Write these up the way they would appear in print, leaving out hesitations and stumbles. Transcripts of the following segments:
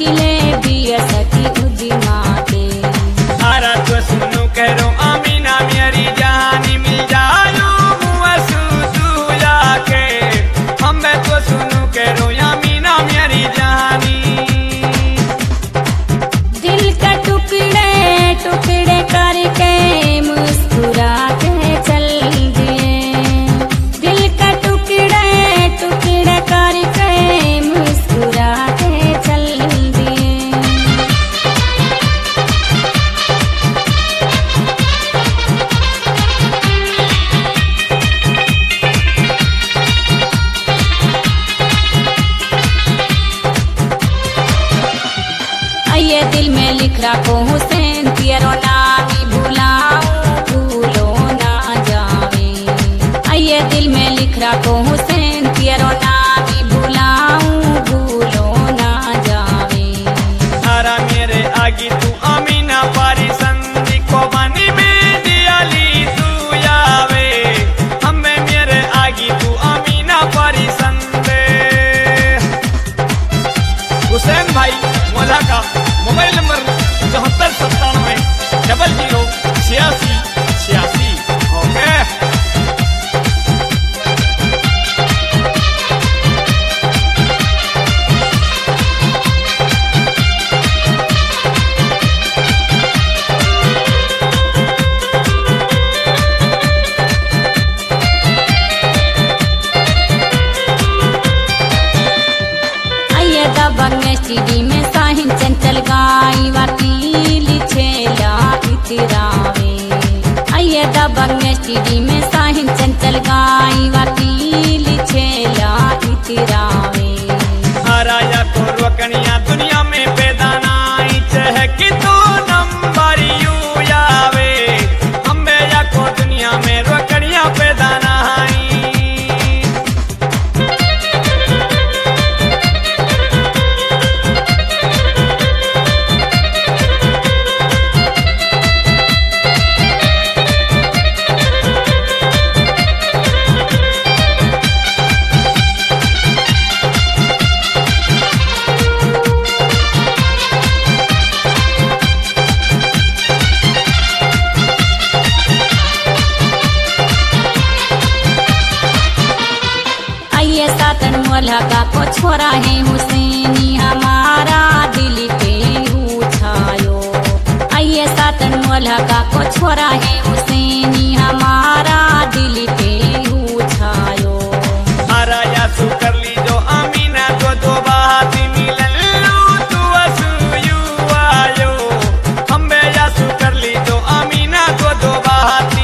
लिखले बिया सखी उदिमा के। अरे तो सुनो करो अमीना मेरी जानी मिल जायो मुआसू तू जाके। हमें तो सुनो करो अमीना मेरी जानी। दिल का टुकड़े टुकड़े करके मुस्कुरा के चल दिए। दिल का टुकड़े टुकड़े करके मुस्कुरा के चल दिए। आइए दिल में लिख रखो हुसैन तेरो नाम ही भुलाऊं भूलो ना जावे। आइए दिल में लिख रखो हुसैन तेरो नाम ही भुलाऊं भूलो ना जावे। अरे मेरे आगे तू अमीना पारी संधि को बनी में दियाली तू यावे। हमें मेरे आगे तू अमीना पारी संधे। हुसैन भाई मोला का मोबाइल नंबर 7497 00 86 86। ओके। आइए दबंग स्टडी में साहिन चंचल गाई वकील छेला इतरावे। आइए दबंग स्टडी में साहिन चंचल गाई वकील छेला इतरावे। हराया को रोकनिया दुनिया में पैदाना चाहे कि तो नंबर यू यावे। हमें या को दुनिया में रोकनिया पैदाना आइए सातन मोला को छोरा है हुसैनी हमारा दिल पे उठायो। आइए सातन मोला को छोरा है हुसैनी हमारा दिल पे उठायो। हराया सु कर ली जो अमीना को दो बात मिलन लो तू असू यू आयो। हमें या सु कर ली जो अमीना को दो बाती।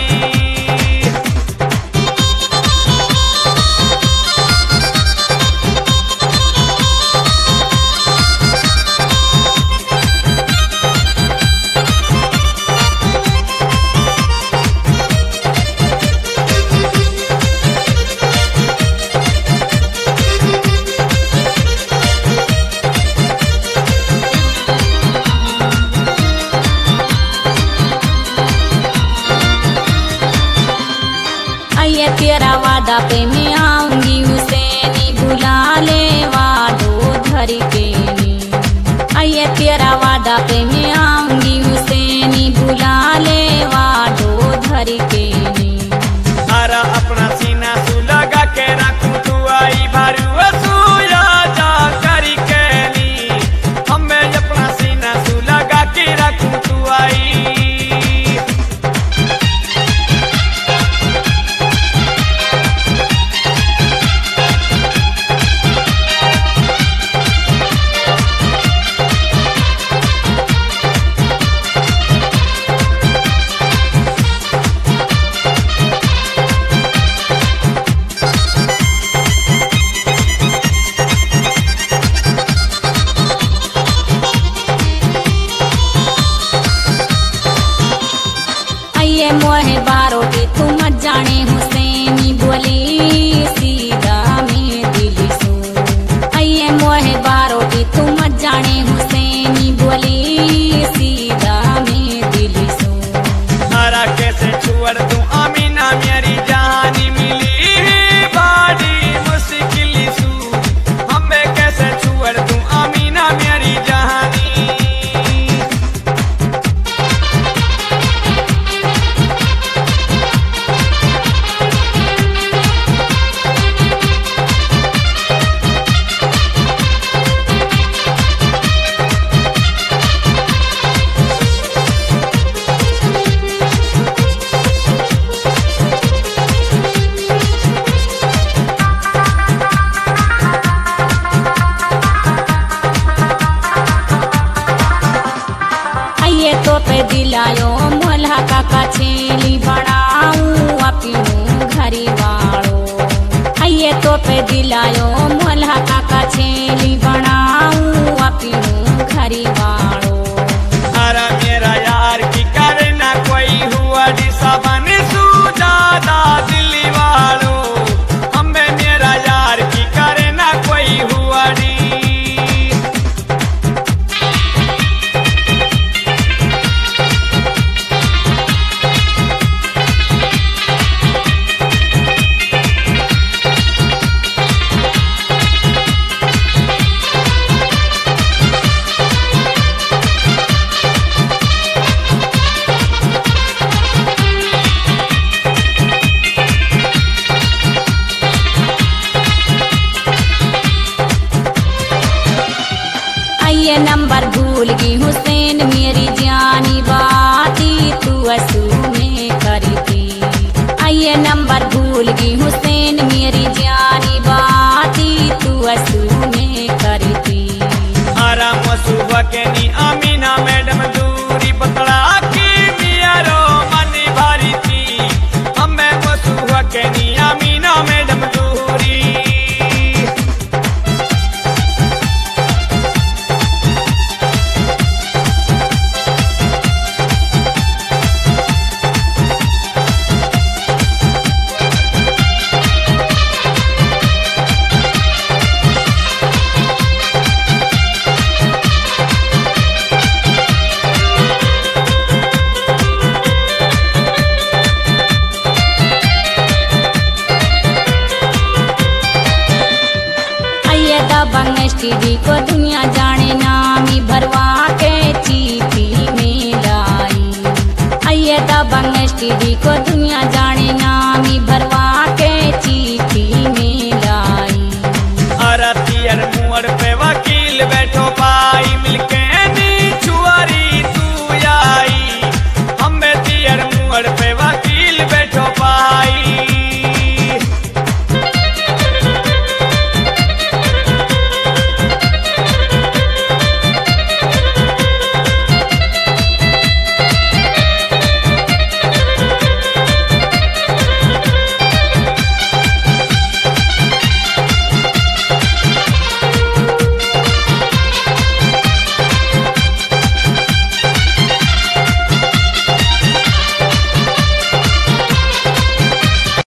आइए तेरा वादा पे मैं आऊंगी हुसैनी बुला ले वादो धर के नी। आइए तेरा वादा पे मैं आऊंगी हुसैनी बुला ले वादो धर के नी। हरा अपना सीना सु लगा के रखूं तू आई भरू असू या जा करी के नी। हमें अपना सीना सु लगा के रखूं तू आई। तो पे दिलायो मोल्हा काका छेली बनाऊं अपनू घरी वालो। आइए तो पे दिलायो मोल्हा काका छेली बनाऊं अपनू घरी वालो। अरे मेरा यार की करना कोई हुआ दिशा बने सुजादा दिल्ली वालों। हमें मेरा यार की करना कोई हुआ दी। ये नंबर भूल गई हुसैन मेरी जानी बाती तू असू में करी थी। आइए नंबर भूल गई हुसैन मेरी जानी बाती तू असू में करी थी। आराम सुबह के नी अमीना मैडम दूरी पतला की मियारो मनी भारी थी। हमें वो सुबह के नी अमीना मैडम दूरी। दबंग एसटीडी को दुनिया जाने नामी भरवा के चिट्ठी में लाई। आइए दबंग एसटीडी को दुनिया जाने नामी भरवा के चिट्ठी में लाई। अरतियर मुड़ पे वकील बैठो पाई।